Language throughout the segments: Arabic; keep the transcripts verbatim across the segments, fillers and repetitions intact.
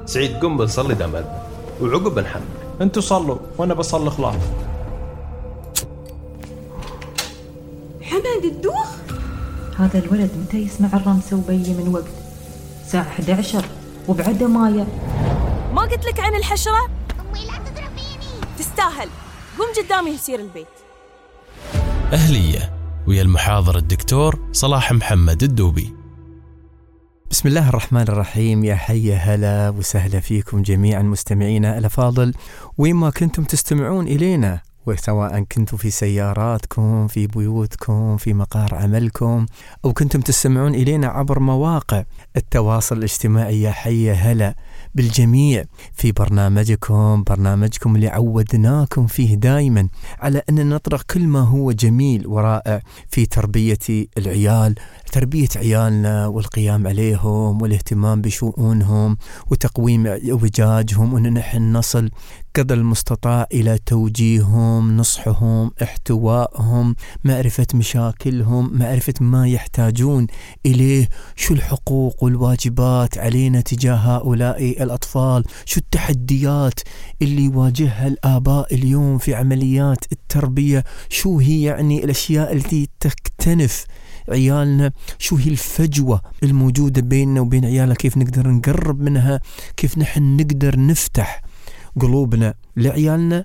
سعيد قم بنصلي دم وعقب بنحمل. انتوا صلوا وانا بصلي خلاص. حمد الدوخ هذا الولد متى يسمع الرمسة وبي من وقت؟ ساعة أحد عشر وبعده مايا. ما قلت لك عن الحشرة؟ أمي لا تضربيني. تستاهل. قم قدامي يصير البيت. أهلية ويا المحاضر الدكتور صلاح محمد الدوبي. بسم الله الرحمن الرحيم. يا حي هلا وسهلا فيكم جميعا مستمعينا الأفاضل وين ما كنتم تستمعون إلينا، وسواء كنتم في سياراتكم، في بيوتكم، في مقار عملكم، أو كنتم تستمعون إلينا عبر مواقع التواصل الاجتماعي. يا حي هلا بالجميع في برنامجكم برنامجكم اللي عودناكم فيه دائما على أن نطرق كل ما هو جميل ورائع في تربية العيال، تربية عيالنا والقيام عليهم والاهتمام بشؤونهم وتقويم وجاجهم، وأن نحن نصل قدر المستطاع إلى توجيههم، نصحهم، احتوائهم، معرفة مشاكلهم، معرفة ما يحتاجون إليه، شو الحقوق والواجبات علينا تجاه هؤلاء الأطفال، شو التحديات اللي يواجهها الآباء اليوم في عمليات التربية، شو هي يعني الأشياء التي تكتنف عيالنا، شو هي الفجوة الموجودة بيننا وبين عيالنا، كيف نقدر نقرب منها، كيف نحن نقدر نفتح قلوبنا لعيالنا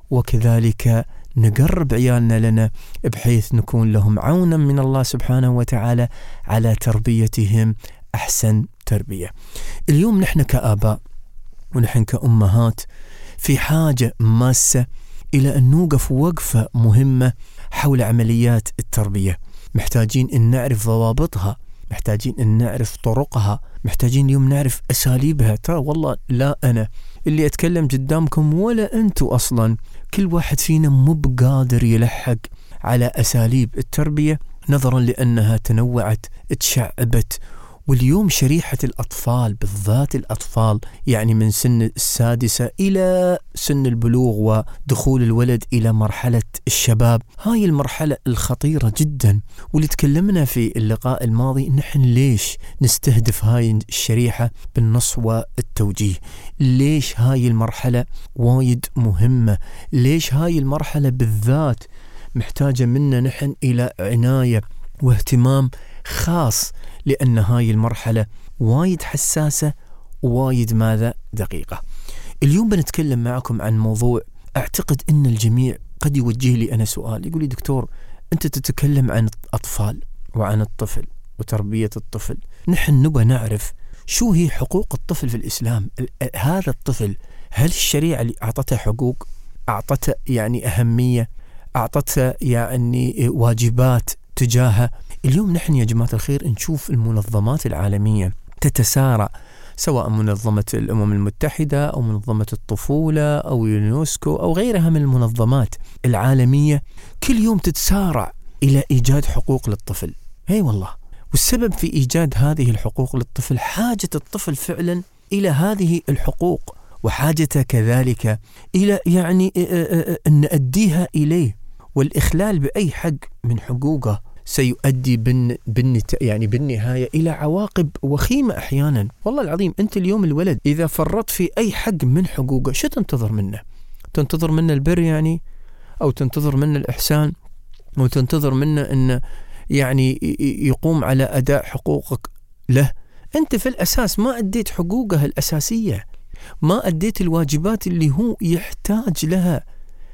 وكذلك نقرب عيالنا لنا بحيث نكون لهم عونا من الله سبحانه وتعالى على تربيتهم أحسن تربية. اليوم نحن كآباء ونحن كأمهات في حاجة ماسة إلى أن نوقف وقفة مهمة حول عمليات التربية. محتاجين أن نعرف ضوابطها، محتاجين أن نعرف طرقها، محتاجين اليوم نعرف أساليبها. ترى والله لا أنا اللي أتكلم قدامكم ولا أنتوا أصلا، كل واحد فينا مو بقادر يلحق على أساليب التربية نظرا لأنها تنوعت، تشعبت. واليوم شريحة الأطفال بالذات الأطفال يعني من سن السادسة إلى سن البلوغ ودخول الولد إلى مرحلة الشباب، هاي المرحلة الخطيرة جدا واللي تكلمنا في اللقاء الماضي نحن ليش نستهدف هاي الشريحة بالنص والتوجيه، ليش هاي المرحلة وايد مهمة، ليش هاي المرحلة بالذات محتاجة منا نحن إلى عناية واهتمام خاص، لأن هاي المرحلة وايد حساسة وايد ماذا دقيقة. اليوم بنتكلم معكم عن موضوع أعتقد أن الجميع قد يوجه لي أنا سؤال، يقول لي دكتور أنت تتكلم عن الأطفال وعن الطفل وتربية الطفل، نحن نبى نعرف شو هي حقوق الطفل في الإسلام. هذا الطفل هل الشريعة اللي أعطته حقوق، أعطته يعني أهمية، أعطته يعني واجبات تجاهه؟ اليوم نحن يا جماعة الخير نشوف المنظمات العالمية تتسارع، سواء منظمة الأمم المتحدة أو منظمة الطفولة أو يونسكو أو غيرها من المنظمات العالمية، كل يوم تتسارع إلى إيجاد حقوق للطفل. هي والله، والسبب في إيجاد هذه الحقوق للطفل حاجة الطفل فعلا إلى هذه الحقوق، وحاجته كذلك إلى يعني أن نأديها إليه، والإخلال بأي حق من حقوقه سيؤدي بن بن يعني بالنهاية إلى عواقب وخيمة أحيانا. والله العظيم أنت اليوم الولد إذا فرط في أي حق من حقوقه شو تنتظر منه؟ تنتظر منه البر يعني، أو تنتظر منه الإحسان، أو تنتظر منه أن يعني يقوم على أداء حقوقك له؟ أنت في الأساس ما أديت حقوقه الأساسية، ما أديت الواجبات اللي هو يحتاج لها.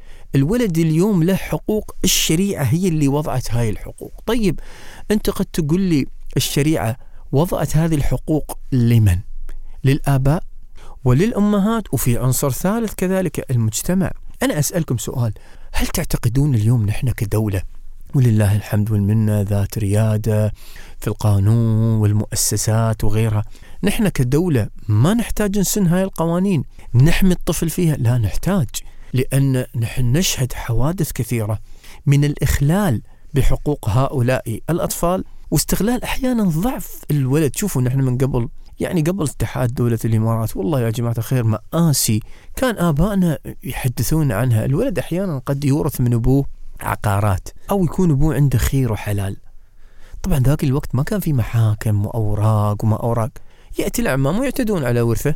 الولد اليوم له حقوق، الشريعة هي اللي وضعت هاي الحقوق. طيب أنت قد تقول لي الشريعة وضعت هذه الحقوق لمن؟ للآباء وللأمهات، وفي عنصر ثالث كذلك المجتمع. أنا أسألكم سؤال، هل تعتقدون اليوم نحن كدولة ولله الحمد والمنة ذات ريادة في القانون والمؤسسات وغيرها، نحن كدولة ما نحتاج نسن هاي القوانين نحمي الطفل فيها؟ لا نحتاج، لأن نحن نشهد حوادث كثيرة من الإخلال بحقوق هؤلاء الأطفال واستغلال أحيانا ضعف الولد. شوفوا نحن من قبل يعني قبل اتحاد دولة الإمارات والله يا جماعة الخير مآسي كان آبائنا يحدثون عنها. الولد أحيانا قد يورث من أبوه عقارات أو يكون أبوه عنده خير وحلال. طبعا ذاك الوقت ما كان في محاكم وأوراق وما أوراق، يأتي الأعمام ويعتدون على ورثه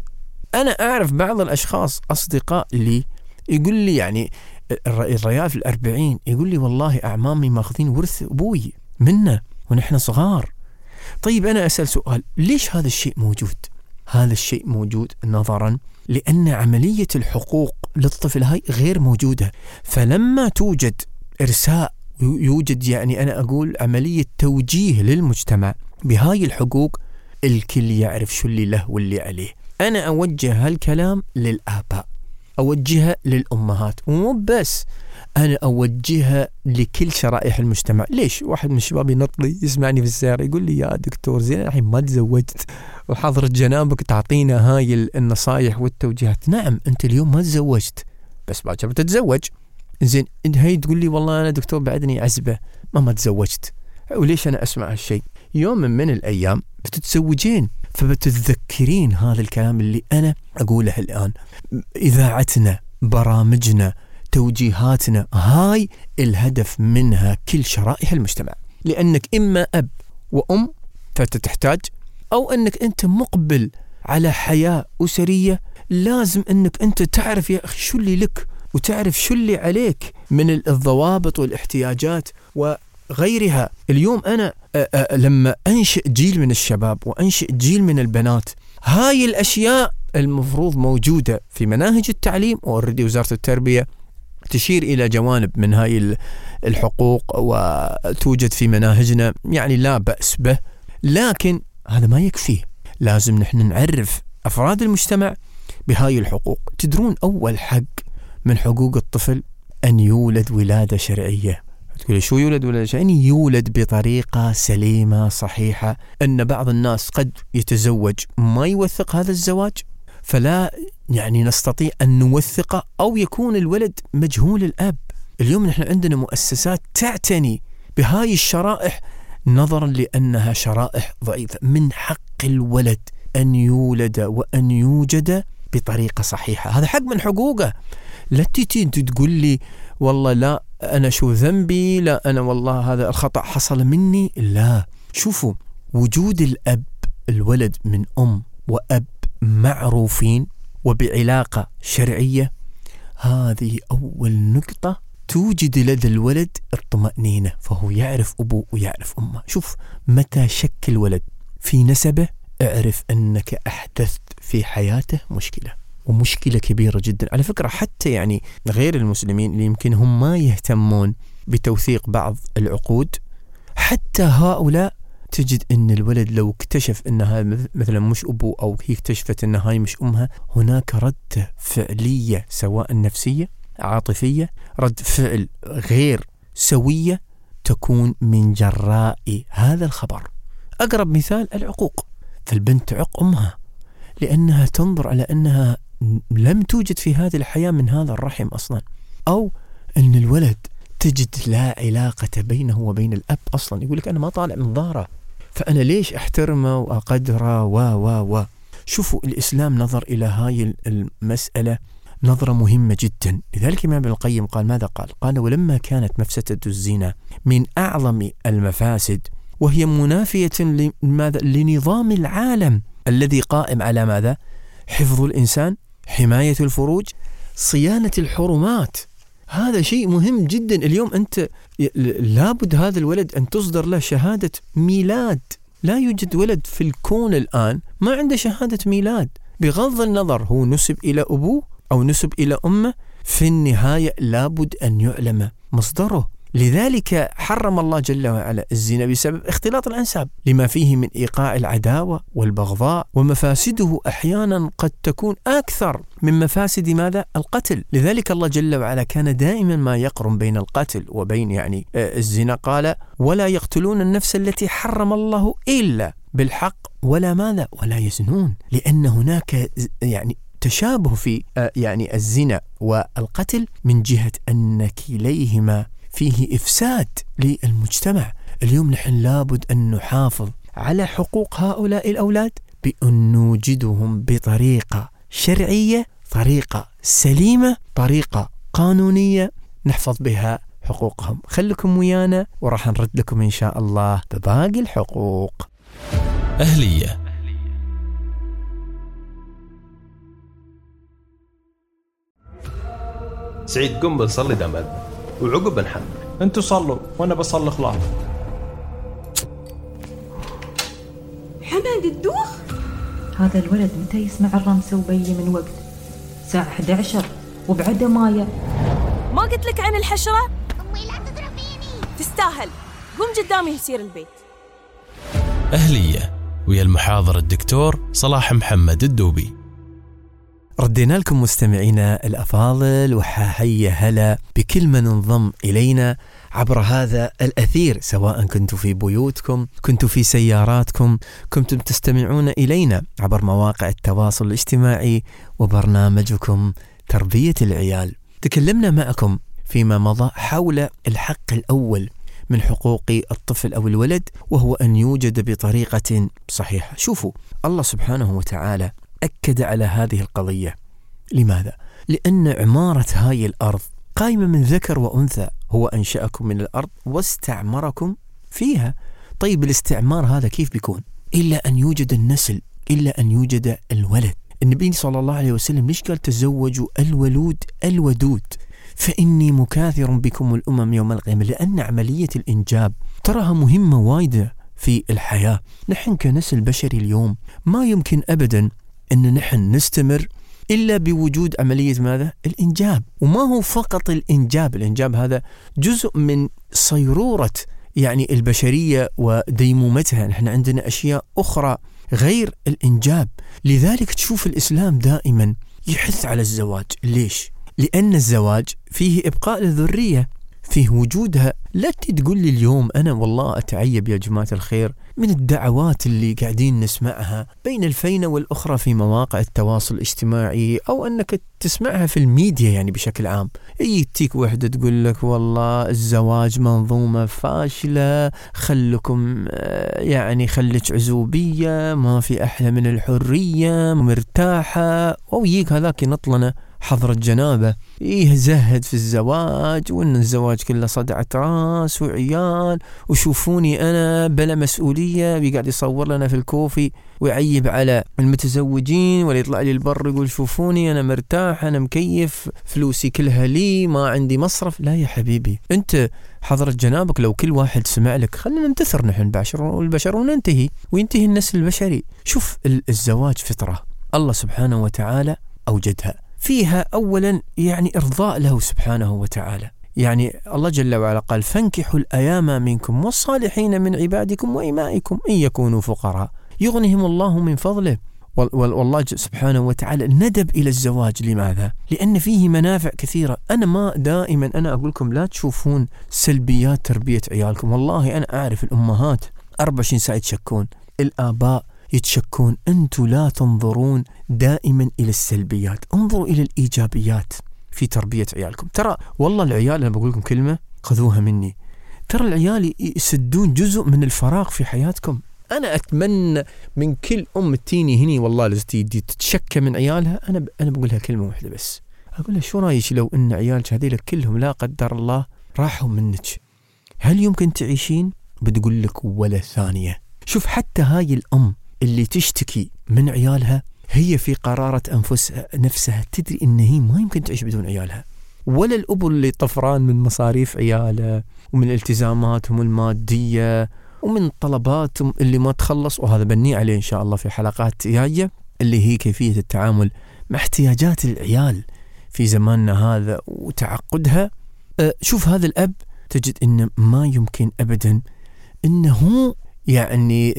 أنا أعرف بعض الأشخاص أصدقاء لي يقول لي يعني الريال في الأربعين يقول لي والله أعمامي ماخذين ورث أبوي منا ونحن صغار. طيب أنا أسأل سؤال، ليش هذا الشيء موجود؟ هذا الشيء موجود نظرا لأن عملية الحقوق للطفل هاي غير موجودة، فلما توجد إرساء يوجد يعني أنا أقول عملية توجيه للمجتمع بهاي الحقوق، الكل يعرف شو اللي له واللي عليه. أنا أوجه هالكلام للآباء، أوجهها للأمهات، ومو بس أنا أوجهها لكل شرائح المجتمع. ليش واحد من الشباب ينطلي يسمعني في السيارة يقول لي يا دكتور زين الحين ما تزوجت وحضرة جنابك تعطينا هاي النصايح والتوجيهات؟ نعم أنت اليوم ما تزوجت بس باكر بتتزوج. زين هاي تقول لي والله أنا دكتور بعدني عزبة ما ما تزوجت، وليش أنا أسمع هالشيء؟ يوم من الأيام بتتزوجين، فبتتذكرين هذا الكلام اللي أنا أقوله الآن. إذاعتنا، برامجنا، توجيهاتنا، هاي الهدف منها كل شرائح المجتمع، لأنك إما أب وأم فتتحتاج، أو أنك أنت مقبل على حياة أسرية لازم أنك أنت تعرف يا أخي شو اللي لك وتعرف شو اللي عليك من الضوابط والاحتياجات وغيرها. اليوم أنا أ أ لما أنشئ جيل من الشباب وأنشئ جيل من البنات، هاي الأشياء المفروض موجودة في مناهج التعليم، وأوردي وزارة التربية تشير إلى جوانب من هاي الحقوق وتوجد في مناهجنا، يعني لا بأس به، لكن هذا ما يكفي. لازم نحن نعرف أفراد المجتمع بهاي الحقوق. تدرون أول حق من حقوق الطفل أن يولد ولادة شرعية. تقول شو يولد ولادة شرعية؟ يعني يولد بطريقة سليمة صحيحة. أن بعض الناس قد يتزوج ما يوثق هذا الزواج، فلا يعني نستطيع أن نوثقه، أو يكون الولد مجهول الأب. اليوم نحن عندنا مؤسسات تعتني بهاي الشرائح نظرا لأنها شرائح ضعيفة. من حق الولد أن يولد وأن يوجد بطريقة صحيحة، هذا حق من حقوقه. لا تيجي تقول لي والله لا أنا شو ذنبي، لا أنا والله هذا الخطأ حصل مني. لا، شوفوا وجود الأب الولد من أم وأب معروفين وبعلاقة شرعية، هذه أول نقطة توجد لدى الولد الطمأنينة، فهو يعرف أبوه ويعرف أمه. شوف متى شك الولد في نسبه اعرف أنك أحدثت في حياته مشكلة، ومشكلة كبيرة جدا. على فكرة حتى يعني غير المسلمين اللي يمكن هم ما يهتمون بتوثيق بعض العقود، حتى هؤلاء تجد أن الولد لو اكتشف أنها مثلا مش أبوه، أو هي اكتشفت أنها هاي مش أمها، هناك رد فعلية سواء نفسية عاطفية، رد فعل غير سوية تكون من جراء هذا الخبر. أقرب مثال العقوق، فالبنت تعق أمها لأنها تنظر على أنها لم توجد في هذه الحياة من هذا الرحم أصلا، أو أن الولد تجد لا علاقة بينه وبين الأب أصلا، يقول لك أنا ما طالع من ظهره فأنا ليش أحترمه وأقدره و و و شوفوا الإسلام نظر إلى هاي المسألة نظرة مهمة جدا. لذلك الإمام ابن القيم قال ماذا قال؟ قال ولما كانت مفسدة الزنا من أعظم المفاسد وهي منافية لماذا؟ لنظام العالم الذي قائم على ماذا؟ حفظ الإنسان، حماية الفروج، صيانة الحرمات. هذا شيء مهم جدا. اليوم أنت لابد هذا الولد أن تصدر له شهادة ميلاد. لا يوجد ولد في الكون الآن ما عنده شهادة ميلاد، بغض النظر هو نسب إلى أبوه أو نسب إلى أمه، في النهاية لابد أن يعلم مصدره. لذلك حرم الله جل وعلا الزنا بسبب اختلاط الأنساب لما فيه من إيقاع العداوة والبغضاء، ومفاسده أحيانا قد تكون أكثر من مفاسد ماذا؟ القتل. لذلك الله جل وعلا كان دائما ما يقرن بين القتل وبين يعني الزنا، قال ولا يقتلون النفس التي حرم الله إلا بالحق ولا ماذا؟ ولا يزنون، لأن هناك يعني تشابه في يعني الزنا والقتل من جهة أن كليهما فيه إفساد للمجتمع. اليوم نحن لابد أن نحافظ على حقوق هؤلاء الأولاد بأن نوجدهم بطريقة شرعية، طريقة سليمة، طريقة قانونية نحفظ بها حقوقهم. خلكم ويانا وراح نرد لكم إن شاء الله بباقي الحقوق. أهلية سعيد قم بنصلي دام أذن وعقب بنحمل. انتوا صلوا وانا بصلي خلاص. حمد الدوخ؟ هذا الولد متى يسمع الرمسة وبي من وقت؟ الساعة إحدى عشر وبعده مايا. ما قلت لك عن الحشرة؟ أمي لا تضربيني. تستاهل، قم قدامي يصير البيت. أهلية ويا المحاضر الدكتور صلاح محمد الدوبي. ردينا لكم مستمعينا الأفاضل وحيا هلا بكل من انضم إلينا عبر هذا الأثير، سواء كنتوا في بيوتكم، كنتوا في سياراتكم، كنتم تستمعون إلينا عبر مواقع التواصل الاجتماعي وبرنامجكم تربية العيال. تكلمنا معكم فيما مضى حول الحق الأول من حقوق الطفل أو الولد، وهو أن يوجد بطريقة صحيحة. شوفوا، الله سبحانه وتعالى أكد على هذه القضية. لماذا؟ لأن عمارة هاي الأرض قائمة من ذكر وأنثى، هو أنشأكم من الأرض واستعمركم فيها. طيب الاستعمار هذا كيف بيكون؟ إلا أن يوجد النسل، إلا أن يوجد الولد. النبي صلى الله عليه وسلم ليش قال تزوجوا الولود الودود فإني مكاثر بكم الأمم يوم القيامة؟ لأن عملية الإنجاب تراها مهمة وايدة في الحياة. نحن كنسل بشري اليوم ما يمكن أبدا أن نحن نستمر إلا بوجود عملية ماذا؟ الإنجاب. وما هو فقط الإنجاب، الإنجاب هذا جزء من صيرورة يعني البشرية وديمومتها. نحن عندنا أشياء أخرى غير الإنجاب. لذلك تشوف الإسلام دائما يحث على الزواج. ليش؟ لأن الزواج فيه إبقاء الذرية، فيه وجودها. لا تقول لي اليوم أنا والله أتعيب يا جماعة الخير من الدعوات اللي قاعدين نسمعها بين الفينة والأخرى في مواقع التواصل الاجتماعي، أو أنك تسمعها في الميديا يعني بشكل عام. يجيك وحدة تقول لك والله الزواج منظومة فاشلة، خلكم يعني خلك عزوبية، ما في أحلى من الحرية، مرتاحة. ويجيك هذاك ينطلنا حضرة جنابه يزهد في الزواج، وإن الزواج كله صدعة راس وعيال، وشوفوني أنا بلا مسؤولية. بيقعد يصور لنا في الكوفي ويعيب على المتزوجين، ولا يطلع لي البر يقول شوفوني أنا مرتاح، أنا مكيف، فلوسي كلها لي، ما عندي مصرف. لا يا حبيبي، أنت حضرة جنابك لو كل واحد سمع لك خلينا ننتثر نحن البشر والبشر وننتهي وينتهي النسل البشري. شوف، الزواج فطرة الله سبحانه وتعالى أوجدها، فيها أولا يعني إرضاء له سبحانه وتعالى. يعني الله جل وعلا قال فانكحوا الأيام منكم والصالحين من عبادكم وإمائكم إن يكونوا فقراء يغنهم الله من فضله. والله سبحانه وتعالى ندب إلى الزواج. لماذا؟ لأن فيه منافع كثيرة. أنا ما دائما أنا أقول لكم لا تشوفون سلبيات تربية عيالكم. والله أنا أعرف الأمهات أربعة وعشرين ساعة يتشكون، الآباء يتشكون. أنتوا لا تنظرون دائما إلى السلبيات، انظروا إلى الإيجابيات في تربية عيالكم. ترى والله العيال، أنا بقول لكم كلمة خذوها مني، ترى العيال يسدون جزء من الفراغ في حياتكم. أنا أتمنى من كل أم تيني هني والله لزتي تتشكى من عيالها، أنا ب... أنا بقولها كلمة واحدة بس، أقولها شو رأيك لو إن عيالك هذيلك كلهم لا قدر الله راحوا منك، هل يمكن تعيشين؟ بتقول لك ولا ثانية. شوف، حتى هاي الأم اللي تشتكي من عيالها هي في قرارة أنفسها نفسها تدري إن هي ما يمكن تعيش بدون عيالها. ولا الأب اللي طفران من مصاريف عياله ومن التزاماتهم المادية ومن طلباتهم اللي ما تخلص، وهذا بني عليه إن شاء الله في حلقات جاية اللي هي كيفية التعامل مع احتياجات العيال في زماننا هذا وتعقدها. أه شوف، هذا الأب تجد إنه ما يمكن أبدا إنه يعني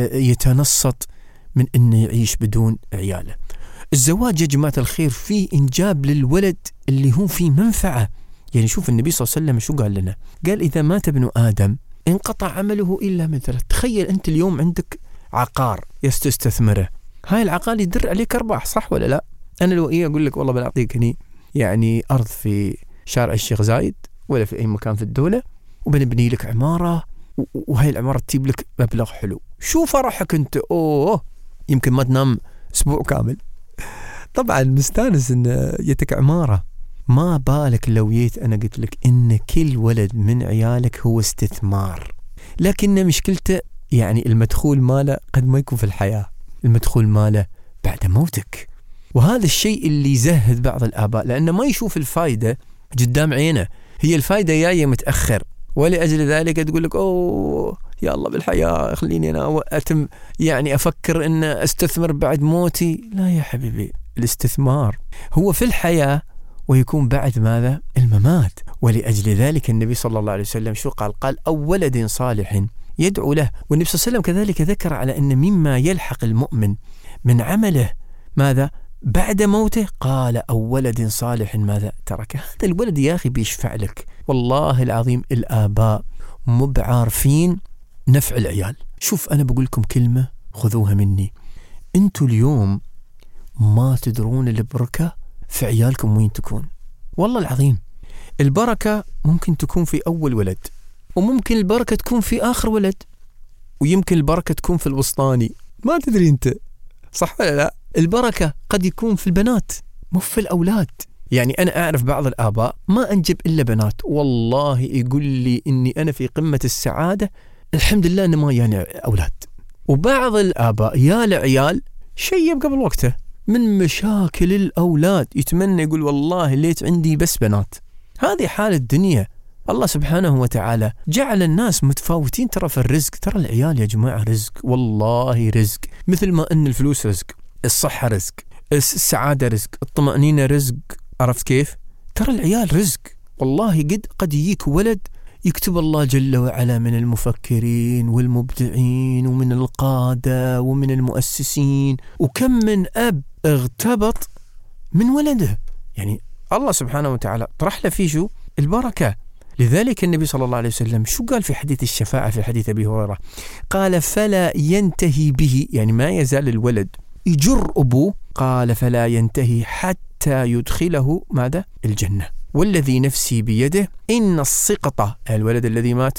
يتنصت من إنه يعيش بدون عياله. الزواج يا جماعة الخير فيه إنجاب للولد اللي هو فيه منفعة. يعني شوف النبي صلى الله عليه وسلم شو قال لنا؟ قال إذا مات ابن آدم انقطع عمله إلا من ثلاث. تخيل أنت اليوم عندك عقار يستثمره، هاي العقار يدر عليك أرباح، صح ولا لا؟ أنا لو إيه أقول لك والله بنعطيك هني يعني أرض في شارع الشيخ زايد ولا في أي مكان في الدولة وبنبني لك عمارة، وهاي العمارة تجيب لك مبلغ حلو، شو فرحك أنت؟ أوه يمكن ما تنام أسبوع كامل. طبعا مستانس إن يتك عمارة. ما بالك لو جيت أنا قلت لك إن كل ولد من عيالك هو استثمار، لكن مشكلته يعني المدخول ماله قد ما يكون في الحياة، المدخول ماله بعد موتك. وهذا الشيء اللي يزهد بعض الآباء، لأنه ما يشوف الفائدة قدام عينه، هي الفايدة جاية متأخر، ولأجل ذلك تقول لك أوه يا الله بالحياة خليني أنا أتم يعني أفكر أن أستثمر بعد موتي. لا يا حبيبي، الاستثمار هو في الحياة ويكون بعد ماذا؟ الممات. ولأجل ذلك النبي صلى الله عليه وسلم شو قال؟ قال أو ولد صالح يدعو له. والنبي صلى الله عليه وسلم كذلك ذكر على أن مما يلحق المؤمن من عمله ماذا؟ بعد موته، قال أو ولد صالح ماذا تركه. هذا الولد يا أخي بيشفع لك. والله العظيم الآباء مو بعارفين نفع العيال. شوف أنا بقول لكم كلمة خذوها مني، أنتوا اليوم ما تدرون البركة في عيالكم وين تكون. والله العظيم البركة ممكن تكون في أول ولد، وممكن البركة تكون في آخر ولد، ويمكن البركة تكون في الوسطاني، ما تدري أنت صح ولا لا. البركة قد يكون في البنات مو في الأولاد. يعني أنا أعرف بعض الآباء ما أنجب إلا بنات، والله يقول لي إني أنا في قمة السعادة الحمد لله إن ما يعني أولاد. وبعض الآباء يا العيال شيب قبل وقته من مشاكل الأولاد، يتمنى يقول والله ليت عندي بس بنات. هذه حال الدنيا. الله سبحانه وتعالى جعل الناس متفاوتين ترى في الرزق. ترى العيال يا جماعة رزق، والله رزق، مثل ما أن الفلوس رزق، الصحة رزق، السعادة رزق، الطمأنينة رزق. عرفت كيف؟ ترى العيال رزق. والله قد قد يجيك ولد يكتب الله جل وعلا من المفكرين والمبدعين ومن القادة ومن المؤسسين، وكم من أب اغتبط من ولده. يعني الله سبحانه وتعالى طرح له فيه شو؟ البركة. لذلك النبي صلى الله عليه وسلم شو قال في حديث الشفاعة في حديث أبي هريرة؟ قال فلا ينتهي به، يعني ما يزال الولد يجر أبوه، قال فلا ينتهي حتى يدخله ماذا؟ الجنة. والذي نفسي بيده إن السقط، الولد الذي مات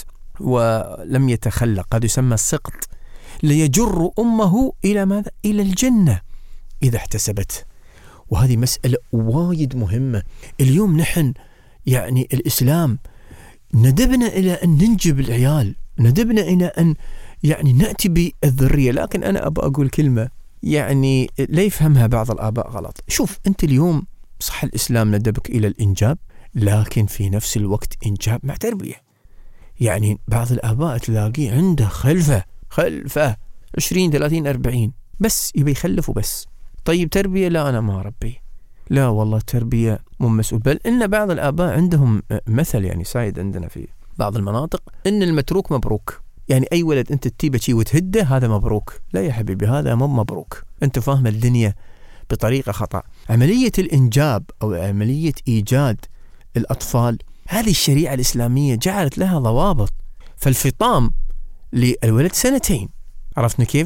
ولم يتخلق، هذا يسمى السقط، ليجر أمه إلى ماذا؟ إلى الجنة إذا احتسبت. وهذه مسألة وايد مهمة. اليوم نحن يعني الإسلام ندبنا إلى أن ننجب العيال، ندبنا إلى أن يعني نأتي بالذرية. لكن أنا أبغى أقول كلمة يعني لا يفهمها بعض الآباء غلط. شوف أنت اليوم صح الإسلام ندبك إلى الإنجاب، لكن في نفس الوقت إنجاب مع تربية. يعني بعض الآباء تلاقيه عنده خلفة خلفة عشرين ثلاثين أربعين بس يبي يخلفه بس. طيب تربية؟ لا أنا ما أربي. لا والله تربية مو مسؤول. بل إن بعض الآباء عندهم مثل يعني سايد عندنا في بعض المناطق إن المتروك مبروك. يعني أي ولد أنت تجيبه شي وتهده هذا مبروك. لا يا حبيبي، هذا مو مبروك. أنت فاهم الدنيا بطريقة خطأ. عملية الإنجاب أو عملية إيجاد الأطفال هذه الشريعة الإسلامية جعلت لها ضوابط. فالفطام للولد سنتين، عرفنا كيف؟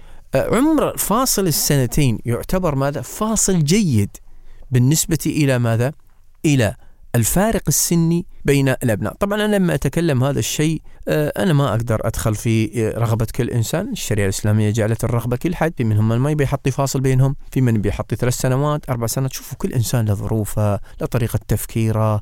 عمر فاصل السنتين يعتبر ماذا؟ فاصل جيد بالنسبة إلى ماذا؟ إلى الفارق السني بين الأبناء. طبعا أنا لما أتكلم هذا الشيء أنا ما أقدر أدخل في رغبة كل إنسان. الشريعة الإسلامية جعلت الرغبة كل حد، في منهم من ما يبي يحط فاصل بينهم، في من بيحط ثلاث سنوات أربع سنوات. شوفوا كل إنسان لظروفه لطريقة تفكيره.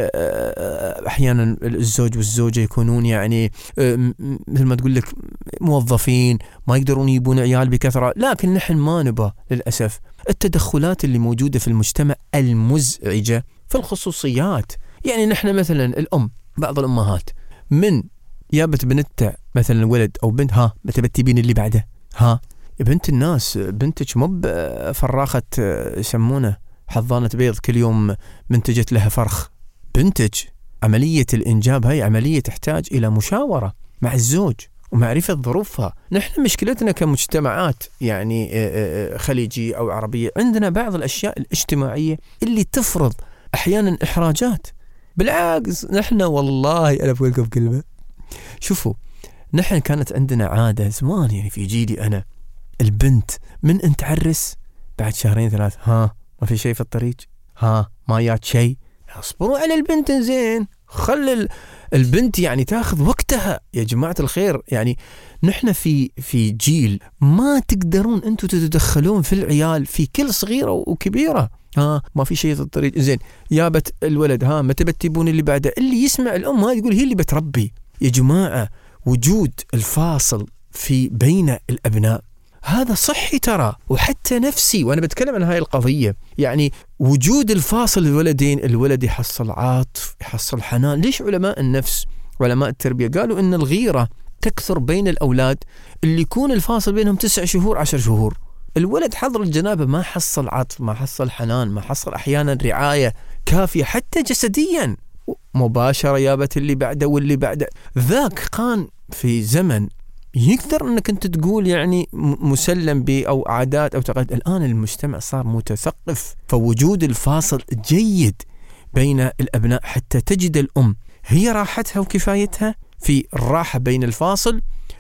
أحيانا الزوج والزوجة يكونون يعني مثل ما تقول لك موظفين ما يقدرون يبون عيال بكثرة. لكن نحن ما نبى للأسف التدخلات اللي موجودة في المجتمع المزعجة في الخصوصيات. يعني نحن مثلا الأم، بعض الأمهات من يابت بنتها مثلا ولد أو بنت، ها متى بتبين اللي بعده؟ ها يا بنت الناس، بنتك مو بفراخة يسمونه حضانة بيض كل يوم منتجت لها فرخ. بنتك عملية الإنجاب هاي عملية تحتاج إلى مشاورة مع الزوج ومعرفة ظروفها. نحن مشكلتنا كمجتمعات يعني خليجي أو عربية عندنا بعض الأشياء الاجتماعية اللي تفرض أحيانا إحراجات. بالعكس نحن والله أنا بقول لكم كلمة، شوفوا نحن كانت عندنا عادة زمان يعني في جيلي أنا، البنت من أن تعرس بعد شهرين ثلاث، ها ما في شيء في الطريق، ها ما يات شيء، اصبروا على البنت زين، خل البنت يعني تاخذ وقتها يا جماعة الخير. يعني نحن في في جيل ما تقدرون أنتم تتدخلون في العيال في كل صغيرة وكبيرة. ها ما في شيء في الطريق زين، يابت الولد، ها متى بتبون اللي بعده؟ اللي يسمع الأم هاي تقول هي اللي بتربي. يا جماعة وجود الفاصل في بين الأبناء هذا صحي ترى وحتى نفسي. وأنا بتكلم عن هاي القضية، يعني وجود الفاصل الولدين، الولد يحصل عاطف يحصل حنان. ليش علماء النفس علماء التربية قالوا إن الغيرة تكثر بين الأولاد اللي يكون الفاصل بينهم تسع شهور عشر شهور؟ الولد حضر الجنابة ما حصل عطف، ما حصل حنان، ما حصل أحيانا رعاية كافية حتى جسديا، مباشرة يابت اللي بعده واللي بعده. ذاك كان في زمن يقدر أنك أنت تقول يعني مسلم به أو عادات أو تقاليد. الآن المجتمع صار متثقف، فوجود الفاصل جيد بين الأبناء حتى تجد الأم هي راحتها وكفايتها في الراحة بين الفاصل،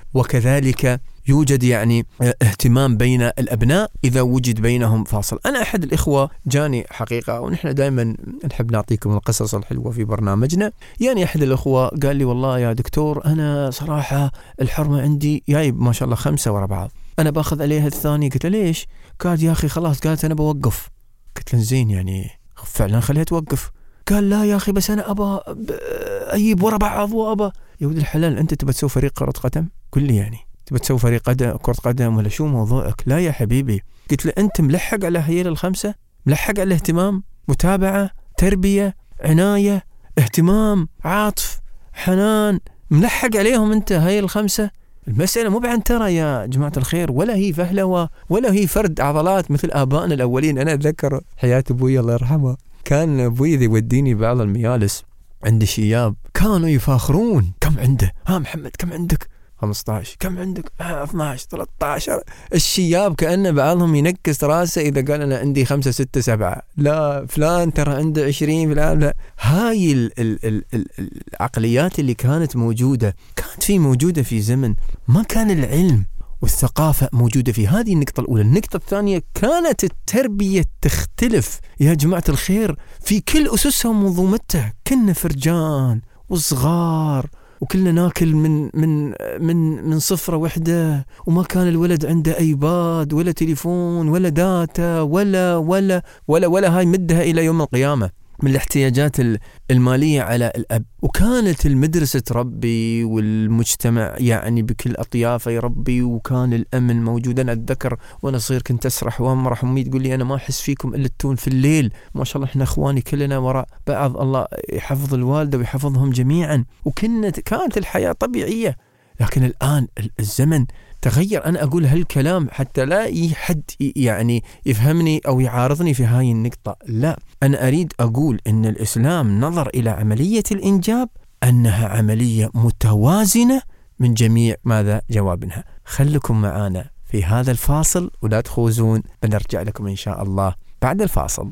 وكذلك يوجد يعني اهتمام بين الأبناء إذا وجد بينهم فاصل. أنا أحد الإخوة جاني حقيقة، ونحن دائما نحب نعطيكم القصص الحلوة في برنامجنا. يعني أحد الإخوة قال لي والله يا دكتور أنا صراحة الحرمة عندي جايب ما شاء الله خمسة ورا بعض، أنا باخذ عليها الثانية. قلت له ليش؟ قال يا أخي خلاص، قالت أنا بوقف. قلت له زين يعني فعلا خليها توقف. قال لا يا أخي بس أنا أبا أجيب ورا بعض وأبا. يا ولد الحلال أنت تبى تسوي فريق كرة قدم؟ قل لي يعني تبى تسوي فريق قدم كرة قدم ولا شو موضوعك؟ لا يا حبيبي. قلت له أنت ملحق على هيل الخمسة، ملحق على اهتمام، متابعة، تربية، عناية، اهتمام، عاطف، حنان، ملحق عليهم أنت هاي الخمسة. المسألة مو بعنترة يا جماعة الخير، ولا هي فهلوة ولا هي فرد عضلات مثل آبائنا الأولين. أنا أتذكر حياة أبوي الله يرحمه، كان أبوي يوديني بعض الميالس عند شياب كانوا يفاخرون. كم عنده؟ ها محمد كم عندك؟ خمسة عشر. كم عندك؟ آه اثنا عشر ثلاثة عشر. الشياب كأنه بعضهم ينكس راسه إذا قال أنا عندي خمسة ستة سبعة. لا فلان ترى عنده عشرين فلان. لا هاي ال ال ال ال العقليات اللي كانت موجودة كانت في موجودة في زمن ما كان العلم والثقافة موجودة في. هذه النقطة الأولى. النقطة الثانية كانت التربية تختلف يا جماعة الخير في كل أسسها ومنظومتها. كنا فرجان وصغار وكلنا ناكل من من من من صفرة وحدة، وما كان الولد عنده ايباد ولا تليفون ولا داتا ولا ولا ولا ولا هاي مدها الى يوم القيامة من الاحتياجات المالية على الأب. وكانت المدرسة تربي والمجتمع يعني بكل أطيافه يربي، وكان الأمن موجود. أنا أتذكر وأنا صغير كنت أسرح وأمرح، أمي تقول لي أنا ما أحس فيكم إلا التون في الليل. ما شاء الله إحنا أخواني كلنا وراء بعض، الله يحفظ الوالدة ويحفظهم جميعا. وكنا كانت الحياة طبيعية. لكن الآن الزمن تغير. أنا أقول هالكلام حتى لا حد يعني يفهمني أو يعارضني في هاي النقطة، لا، أنا أريد أقول أن الإسلام نظر إلى عملية الإنجاب أنها عملية متوازنة من جميع ماذا جوابها. خلكم معانا في هذا الفاصل ولا تخوزون، بنرجع لكم إن شاء الله بعد الفاصل.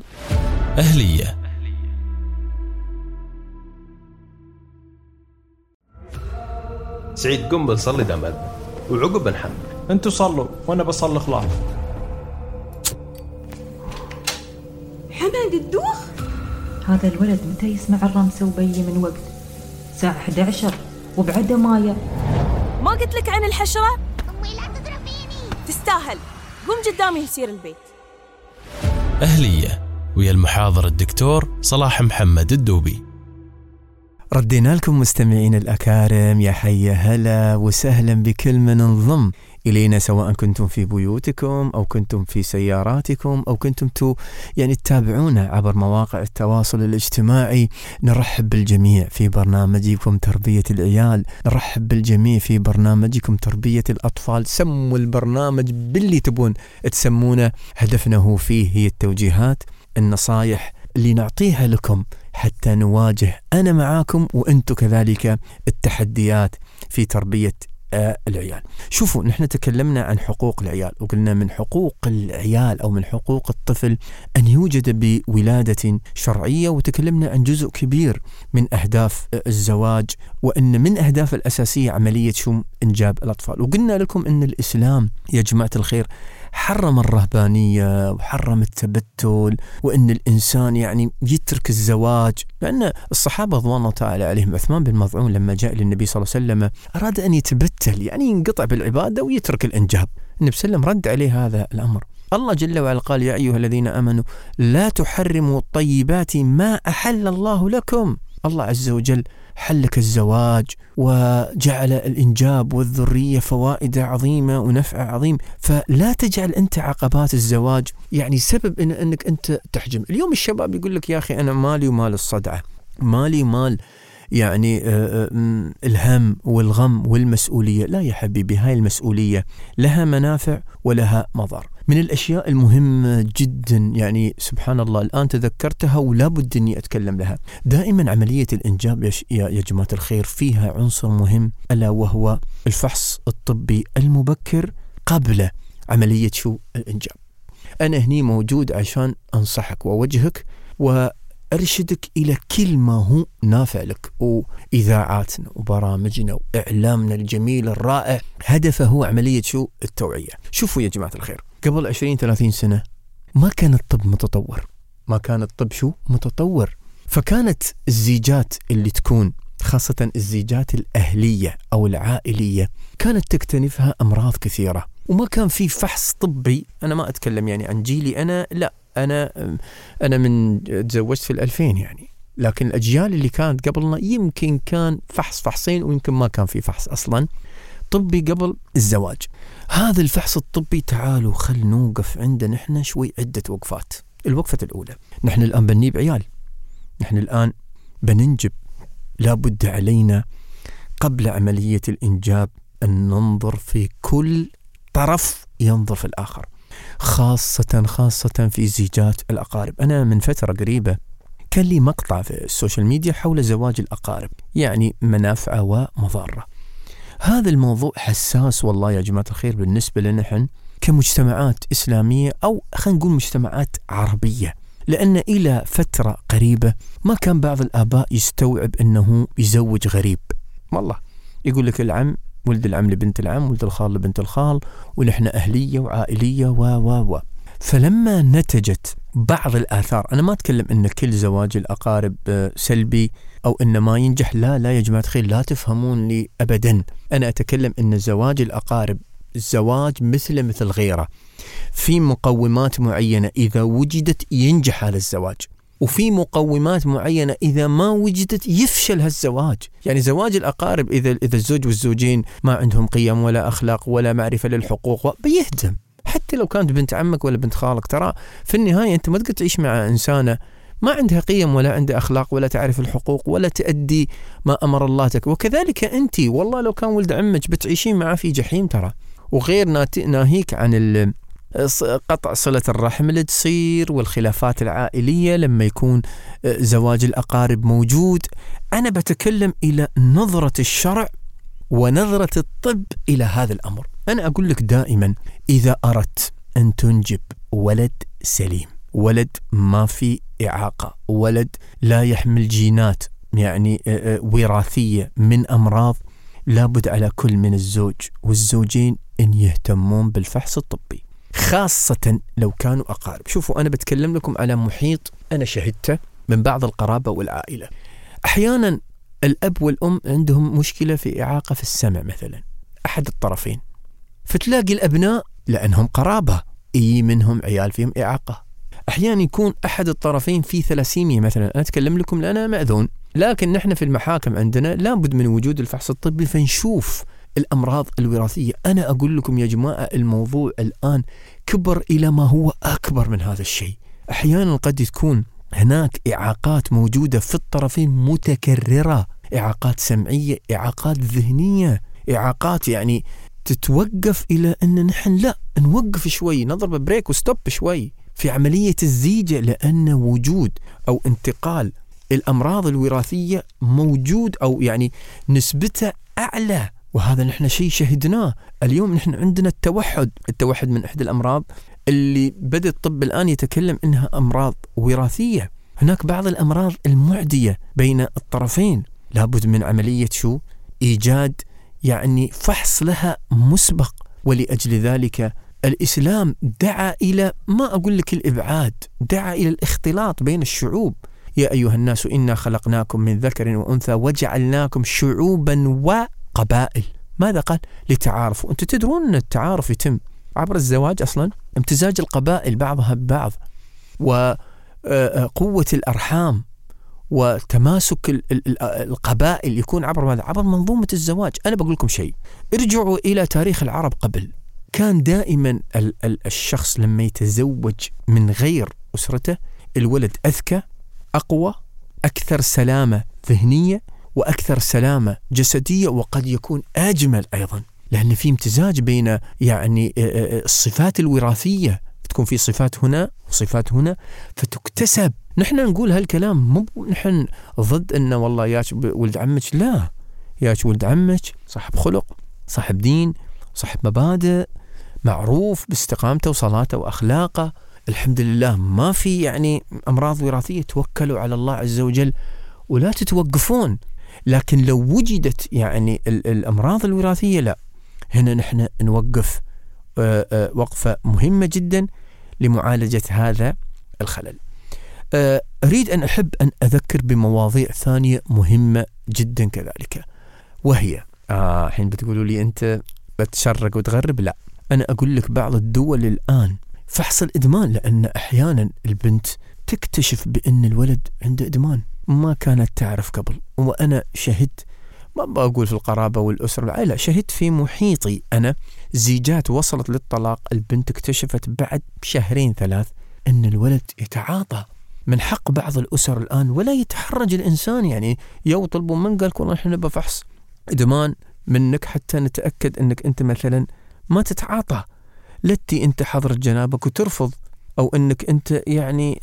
أهلية. سعيد قم بنصلي دام أذن وعقب بنحمل. انتوا صلوا وانا بصلي خلاص. حمد الدوخ. هذا الولد متى يسمع الرمسة وبي من وقت؟ الساعة إحدى عشر وبعده مايا. ما قلت لك عن الحشرة؟ أمي لا تضربيني. تستاهل. قم قدامي يصير البيت. أهلية ويا المحاضر الدكتور صلاح محمد الدوبي. ردينا لكم مستمعين الأكارم، يا حي هلا وسهلا بكل من انضم إلينا، سواء كنتم في بيوتكم أو كنتم في سياراتكم أو كنتم تو يعني تتابعونا عبر مواقع التواصل الاجتماعي. نرحب بالجميع في برنامجكم تربية العيال، نرحب بالجميع في برنامجكم تربية الأطفال. سموا البرنامج باللي تبون تسمونه، هدفنا هو فيه هي التوجيهات، النصايح اللي نعطيها لكم حتى نواجه أنا معاكم وأنتم كذلك التحديات في تربية آه العيال. شوفوا، نحن تكلمنا عن حقوق العيال وقلنا من حقوق العيال أو من حقوق الطفل أن يوجد بولادة شرعية، وتكلمنا عن جزء كبير من أهداف الزواج، وأن من أهداف الأساسية عملية شو إنجاب الأطفال. وقلنا لكم أن الإسلام يا جماعة الخير حرم الرهبانية وحرم التبتل، وأن الإنسان يعني يترك الزواج، لأن الصحابة رضوان الله تعالى عليهم، عثمان بن مظعون لما جاء للنبي صلى الله عليه وسلم أراد أن يتبتل يعني ينقطع بالعبادة ويترك الإنجاب. النبي صلى الله عليه وسلم رد عليه هذا الأمر. الله جل وعلا قال يا أيها الذين آمنوا لا تحرموا الطيبات ما أحل الله لكم. الله عز وجل حلك الزواج وجعل الإنجاب والذرية فوائد عظيمة ونفع عظيم، فلا تجعل أنت عقبات الزواج يعني سبب إن أنك أنت تحجم. اليوم الشباب يقول لك يا أخي أنا مالي ومال الصدعة، مالي مال يعني الهم والغم والمسؤولية. لا يا حبيبي، هاي المسؤولية لها منافع ولها مضار. من الأشياء المهمة جدا يعني سبحان الله الآن تذكرتها ولا بد أني أتكلم لها. دائما عملية الإنجاب يا جماعة الخير فيها عنصر مهم، ألا وهو الفحص الطبي المبكر قبل عملية شو الإنجاب. أنا هني موجود عشان أنصحك ووجهك وأرشدك إلى كل ما هو نافع لك، وإذاعاتنا وبرامجنا وإعلامنا الجميل الرائع هدفه هو عملية شو التوعية. شوفوا يا جماعة الخير، قبل عشرين ثلاثين سنة ما كان الطب متطور، ما كان الطب شو متطور، فكانت الزيجات اللي تكون خاصة الزيجات الأهلية أو العائلية كانت تكتنفها أمراض كثيرة، وما كان في فحص طبي. أنا ما أتكلم يعني عن جيلي أنا، لا أنا أنا من تزوجت في الألفين يعني، لكن الأجيال اللي كانت قبلنا يمكن كان فحص فحصين ويمكن ما كان في فحص أصلا طبي قبل الزواج. هذا الفحص الطبي تعالوا خل نوقف عندنا نحن شوي عدة وقفات. الوقفة الأولى، نحن الآن بنجيب عيال، نحن الآن بننجب، لابد علينا قبل عملية الإنجاب أن ننظر في كل طرف ينظر في الآخر، خاصة خاصة في زيجات الأقارب. أنا من فترة قريبة كان لي مقطع في السوشيال ميديا حول زواج الأقارب، يعني منافعه ومضاره. هذا الموضوع حساس والله يا جماعة الخير بالنسبة لنا نحن كمجتمعات إسلامية أو خلينا نقول مجتمعات عربية، لأن إلى فترة قريبة ما كان بعض الآباء يستوعب أنه يزوج غريب. والله يقول لك العم ولد العم لبنت العم، ولد الخال لبنت الخال، ونحن أهلية وعائلية و و و فلما نتجت بعض الآثار، أنا ما أتكلم أن كل زواج الأقارب سلبي أو أن ما ينجح، لا لا يا جماعة الخير لا تفهمون لي أبدا. أنا أتكلم أن زواج الأقارب الزواج مثل مثل غيره، في مقومات معينة إذا وجدت ينجح هذا الزواج، وفي مقومات معينة إذا ما وجدت يفشل هالزواج. يعني زواج الأقارب إذا إذا الزوج والزوجين ما عندهم قيم ولا أخلاق ولا معرفة للحقوق بيهدم، حتى لو كانت بنت عمك ولا بنت خالك. ترى في النهاية أنت ما تقدر تعيش مع إنسانة ما عندها قيم ولا عندها أخلاق ولا تعرف الحقوق ولا تؤدي ما أمر الله تك. وكذلك أنت والله لو كان ولد عمك بتعيشين معه في جحيم ترى. وغير ناهيك عن قطع صلة الرحم اللي تصير والخلافات العائلية لما يكون زواج الأقارب موجود. أنا بتكلم إلى نظرة الشرع ونظرة الطب إلى هذا الأمر. أنا أقول لك دائما إذا أردت أن تنجب ولد سليم، ولد ما في إعاقة، ولد لا يحمل جينات يعني وراثية من أمراض، لابد على كل من الزوج والزوجين أن يهتمون بالفحص الطبي، خاصة لو كانوا أقارب. شوفوا أنا بتكلم لكم على محيط أنا شهدته من بعض القرابة والعائلة. أحيانا الأب والأم عندهم مشكلة في إعاقة في السمع مثلا، أحد الطرفين، فتلاقي الأبناء لأنهم قرابة إي منهم عيال فيهم إعاقة. أحيانا يكون أحد الطرفين في ثلاسيميا مثلا، أنا أتكلم لكم لأنا مأذون، لكن نحن في المحاكم عندنا لابد من وجود الفحص الطبي فنشوف الأمراض الوراثية. أنا أقول لكم يا جماعة الموضوع الآن كبر إلى ما هو أكبر من هذا الشيء. أحيانا قد تكون هناك إعاقات موجودة في الطرفين متكررة، إعاقات سمعية، إعاقات ذهنية، إعاقات يعني تتوقف إلى أن نحن لا نوقف شوي، نضرب بريك وستوب شوي في عملية الزيجة، لأن وجود أو انتقال الأمراض الوراثية موجود أو يعني نسبته أعلى. وهذا نحن شيء شهدناه. اليوم نحن عندنا التوحد، التوحد من إحدى الأمراض اللي بدأ الطب الآن يتكلم إنها أمراض وراثية. هناك بعض الأمراض المعدية بين الطرفين، لابد من عملية شو إيجاد يعني فحص لها مسبق. ولأجل ذلك الإسلام دعا إلى ما أقول لك الإبعاد، دعا إلى الاختلاط بين الشعوب. يا أيها الناس إنا خلقناكم من ذكر وأنثى وجعلناكم شعوبا وقبائل. ماذا قال؟ لتعارفوا. أنتم تدرون أن التعارف يتم عبر الزواج أصلا، امتزاج القبائل بعضها ببعض، وقوة الأرحام وتماسك ال ال القبائل يكون عبر ماذا؟ عبر منظومة الزواج. أنا بقول لكم شيء، ارجعوا إلى تاريخ العرب قبل، كان دائما ال ال الشخص لما يتزوج من غير أسرته الولد أذكى، أقوى، أكثر سلامة ذهنية وأكثر سلامة جسدية، وقد يكون أجمل أيضا، لأن في امتزاج بين يعني الصفات الوراثية، تكون في صفات هنا وصفات هنا فتكتسب. نحن نقول هالكلام مو نحن ضد أنه والله ياش ولد عمك، لا، ياش ولد عمك صاحب خلق، صاحب دين، صاحب مبادئ، معروف باستقامته وصلاته وأخلاقه، الحمد لله ما في يعني أمراض وراثية. توكلوا على الله عز وجل ولا تتوقفون. لكن لو وجدت يعني الأمراض الوراثية لا، هنا نحن نوقف وقفة مهمة جدا لمعالجة هذا الخلل. أريد أن أحب أن أذكر بمواضيع ثانية مهمة جدا كذلك، وهي آه حين بتقولوا لي أنت بتشرق وتغرب، لا، أنا أقول لك بعض الدول الآن فحص الإدمان، لأن أحيانا البنت تكتشف بأن الولد عنده إدمان ما كانت تعرف قبل. وأنا شهدت، ما بقول في القرابة والأسرة العائلة، شهدت في محيطي أنا زيجات وصلت للطلاق، البنت اكتشفت بعد شهرين ثلاث أن الولد يتعاطى. من حق بعض الأسر الآن ولا يتحرج الإنسان، يعني يطلبوا من قال كنا نحن نبى فحص إدمان منك حتى نتأكد أنك أنت مثلا ما تتعاطى، لتي أنت حضرت جنابك وترفض، أو أنك أنت يعني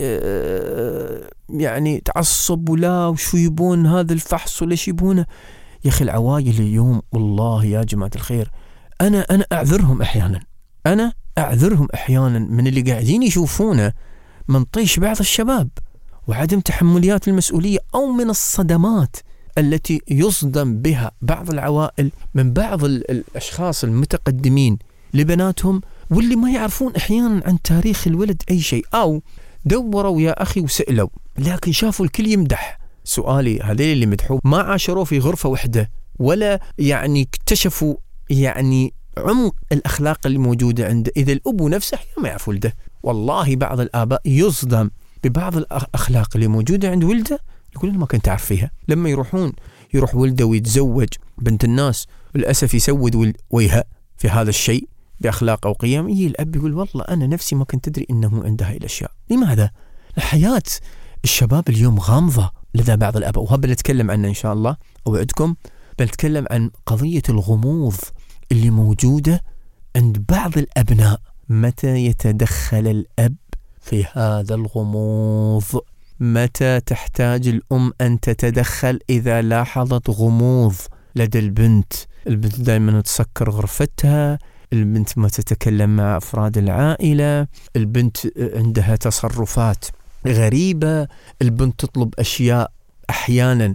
يعني تعصب ولا وشو يبون هذا الفحص وليش يبونه. يا أخي العوائل اليوم والله يا جماعة الخير أنا أنا أعذرهم أحيانا، أنا أعذرهم أحيانا من اللي قاعدين يشوفونه من طيش بعض الشباب وعدم تحمليات المسؤولية، أو من الصدمات التي يصدم بها بعض العوائل من بعض الأشخاص المتقدمين لبناتهم، واللي ما يعرفون أحيانا عن تاريخ الولد أي شيء، أو دوروا يا أخي وسألوا لكن شافوا الكل يمدح. سؤالي، هذين اللي مدحوا ما عاشروا في غرفة واحدة ولا يعني اكتشفوا يعني عمق الأخلاق اللي موجودة عنده؟ إذا الأب نفسه ما يعرف ولده، والله بعض الآباء يصدم ببعض الأخلاق اللي موجودة عند ولده، يقول ما كنت أعرف فيها. لما يروحون يروح ولده ويتزوج بنت الناس للأسف يسود ويها في هذا الشيء بأخلاق أو قيم، يجي الأب يقول والله أنا نفسي ما كنت أدري إنه عنده هاي الأشياء. لماذا؟ الحياة الشباب اليوم غامضة لدى بعض الآباء، وهذا بنتكلم عنه إن شاء الله، أوعدكم بنتكلم عن قضية الغموض اللي موجودة عند بعض الأبناء. متى يتدخل الأب في هذا الغموض؟ متى تحتاج الأم أن تتدخل إذا لاحظت غموض لدى البنت؟ البنت دائما تسكر غرفتها، البنت ما تتكلم مع أفراد العائلة، البنت عندها تصرفات غريبة، البنت تطلب أشياء أحيانا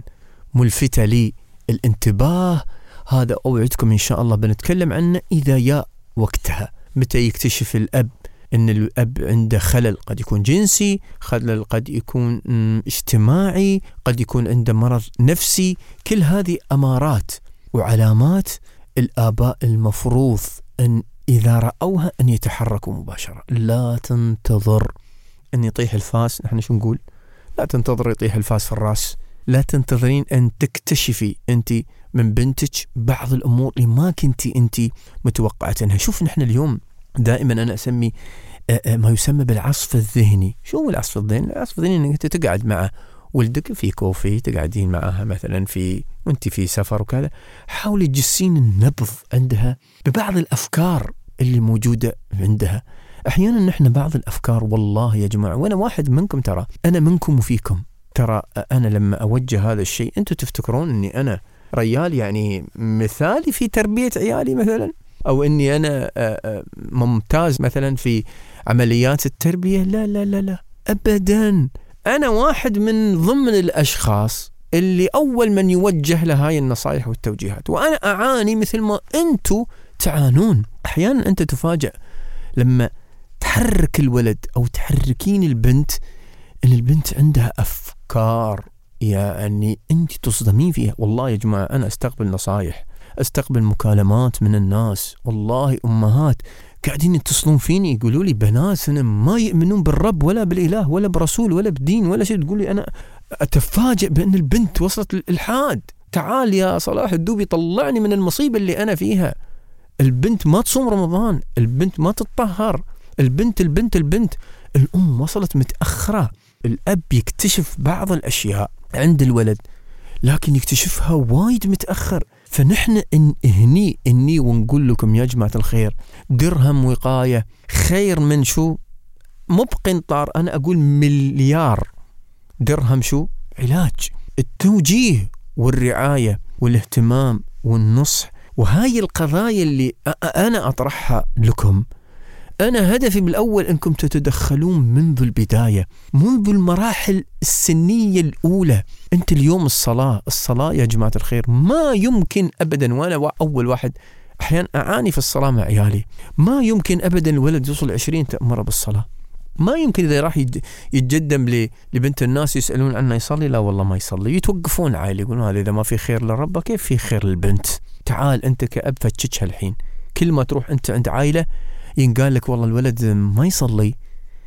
ملفتة للانتباه. هذا أوعدكم إن شاء الله بنتكلم عنه إذا جاء وقتها. متى يكتشف الأب أن الأب عنده خلل، قد يكون جنسي، خلل قد يكون اجتماعي، قد يكون عنده مرض نفسي. كل هذه أمارات وعلامات الآباء المفروض أن إذا رأوها أن يتحركوا مباشرة. لا تنتظر أن يطيح الفاس، نحن شو نقول؟ لا تنتظر يطيح الفاس في الرأس، لا تنتظرين أن تكتشفي أنت من بنتك بعض الأمور اللي ما كنتي أنت متوقعتها. شوف نحن اليوم دائما أنا أسمي ما يسمى بالعصف الذهني. شو هو العصف الذهني؟ العصف الذهني أنك أنت تقعد مع ولدك في كوفي، تقعدين معها مثلا في وانت في سفر وكذا، حاولي تجسين النبض عندها ببعض الأفكار اللي موجودة عندها. أحيانا نحن بعض الأفكار والله يا جماعة، وأنا واحد منكم، ترى أنا منكم وفيكم، ترى أنا لما أوجه هذا الشيء أنتوا تفتكرون أني أنا ريال يعني مثالي في تربية عيالي مثلا، أو أني أنا ممتاز مثلا في عمليات التربية. لا لا لا لا أبدا. أنا واحد من ضمن الأشخاص اللي أول من يوجه له هاي النصائح والتوجيهات، وأنا أعاني مثل ما أنتوا تعانون. أحيانا أنت تفاجأ لما تحرك الولد أو تحركين البنت أن البنت عندها أفكار يعني أنت تصدمين فيها. والله يا جماعة أنا أستقبل نصائح، أستقبل مكالمات من الناس، والله أمهات قاعدين يتصلون فيني يقولوا لي بناتنا ما يؤمنون بالرب ولا بالإله ولا برسول ولا بدين ولا شيء، تقول لي أنا أتفاجئ بأن البنت وصلت للإلحاد. تعال يا صلاح الدوبي طلعني من المصيبة اللي أنا فيها. البنت ما تصوم رمضان، البنت ما تتطهر، البنت البنت البنت الأم وصلت متأخرة. الأب يكتشف بعض الأشياء عند الولد لكن يكتشفها وايد متأخر. فنحن إن هني إني ونقول لكم يا جماعة الخير، درهم وقاية خير من شو مو بقنطار، أنا أقول مليار درهم شو علاج. التوجيه والرعاية والاهتمام والنصح، وهاي القضايا اللي أنا أطرحها لكم. أنا هدفي بالأول أنكم تتدخلون منذ البداية، منذ المراحل السنية الأولى. أنت اليوم الصلاة الصلاة يا جماعة الخير ما يمكن أبدا، وأنا أول واحد أحيانا أعاني في الصلاة مع عيالي، ما يمكن أبدا الولد يوصل عشرين تأمره بالصلاة. ما يمكن إذا راح يتقدم لبنت الناس يسألون عنه يصلي، لا والله ما يصلي، يتوقفون عائلة يقولون هذا إذا ما في خير لربه كيف في خير للبنت؟ تعال أنت كأب فتشتها الحين، كل ما تروح أنت عند عائلة ينقال لك والله الولد ما يصلي،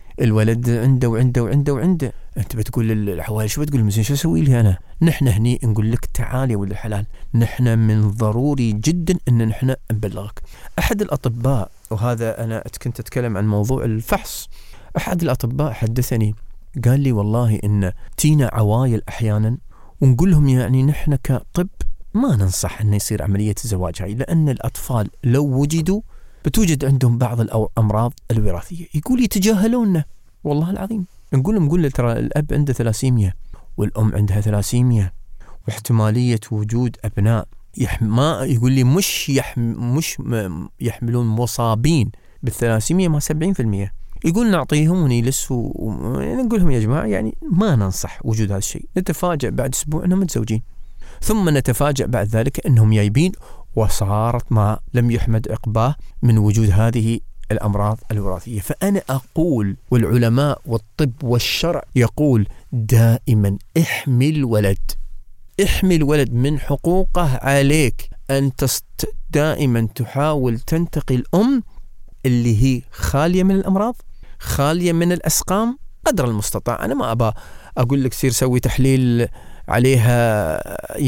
الولد عنده وعنده وعنده وعنده. أنت بتقول للعوائل شو بتقول مزين شو أسوي لي أنا؟ نحن هني نقول لك تعال يا ولد الحلال، نحن من ضروري جدا أن نحن نبلغك. أحد الأطباء، وهذا أنا كنت أتكلم عن موضوع الفحص، أحد الأطباء حدثني قال لي والله إن تينا عوائل أحيانا ونقول لهم يعني نحن كطب ما ننصح أن يصير عملية الزواج هاي، لأن الأطفال لو وجدوا بتوجد عندهم بعض الأمراض الوراثية. يقول يتجاهلوننا والله العظيم. نقول لهم نقول ترى الأب عنده ثلاسيميا والأم عندها ثلاسيميا، واحتمالية وجود أبناء يحم ما يقول لي مش يحم مش يحملون مصابين بالثلاسيميا ما سبعين في المية. يقول نعطيهم ونيلسوا، نقول لهم يا جماعة يعني ما ننصح وجود هذا الشيء. نتفاجأ بعد أسبوع أنهم متزوجين، ثم نتفاجأ بعد ذلك أنهم جايبين وصارت ما لم يحمد عقباه من وجود هذه الأمراض الوراثية. فأنا أقول والعلماء والطب والشرع يقول دائما احمي الولد، احمي الولد من حقوقه عليك. أن تست دائما تحاول تنتقي الأم اللي هي خالية من الأمراض، خالية من الأسقام قدر المستطاع. أنا ما أبا أقول لك سير سوي تحليل عليها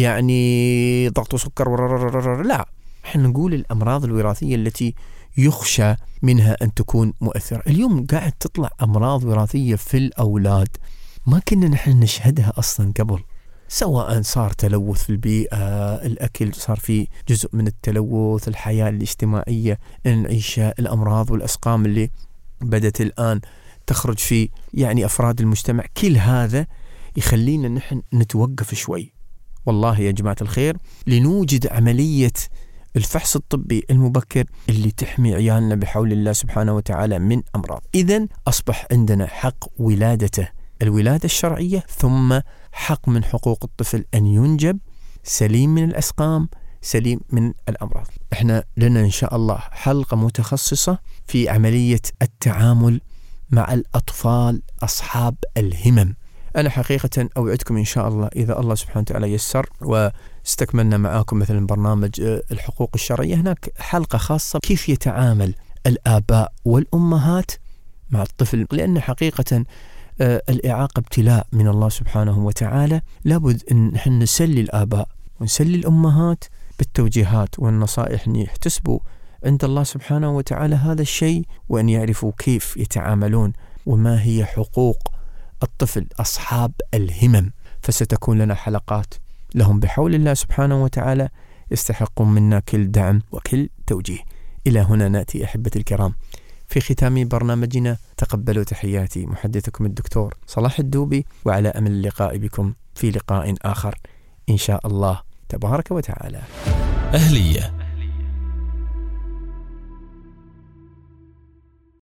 يعني ضغط وسكر، لا، احنا نقول الأمراض الوراثية التي يخشى منها أن تكون مؤثرة. اليوم قاعد تطلع أمراض وراثية في الأولاد ما كنا نحن نشهدها أصلا قبل، سواء صار تلوث في البيئة، الأكل صار فيه جزء من التلوث، الحياة الاجتماعية نعيشها، الأمراض والأسقام اللي بدت الآن تخرج في يعني أفراد المجتمع. كل هذا يخلينا نحن نتوقف شوي والله يا جماعة الخير، لنوجد عملية الفحص الطبي المبكر اللي تحمي عيالنا بحول الله سبحانه وتعالى من أمراض. إذن أصبح عندنا حق ولادته، الولادة الشرعية، ثم حق من حقوق الطفل أن ينجب سليم من الأسقام، سليم من الأمراض. احنا لنا إن شاء الله حلقة متخصصة في عملية التعامل مع الأطفال أصحاب الهمم. أنا حقيقة أوعدكم إن شاء الله إذا الله سبحانه وتعالى يسر واستكملنا معاكم مثلا برنامج الحقوق الشرعية، هناك حلقة خاصة كيف يتعامل الآباء والأمهات مع الطفل، لأن حقيقة الإعاقة ابتلاء من الله سبحانه وتعالى. لابد أن نحن نسلي الآباء ونسلي الأمهات بالتوجيهات والنصائح أن يحتسبوا عند الله سبحانه وتعالى هذا الشيء، وأن يعرفوا كيف يتعاملون وما هي حقوق الطفل أصحاب الهمم. فستكون لنا حلقات لهم بحول الله سبحانه وتعالى يستحقون منا كل دعم وكل توجيه. إلى هنا نأتي أحبة الكرام في ختام برنامجنا. تقبلوا تحياتي محدثكم الدكتور صلاح الدوبي، وعلى أمل اللقاء بكم في لقاء آخر إن شاء الله تبارك وتعالى. أهلية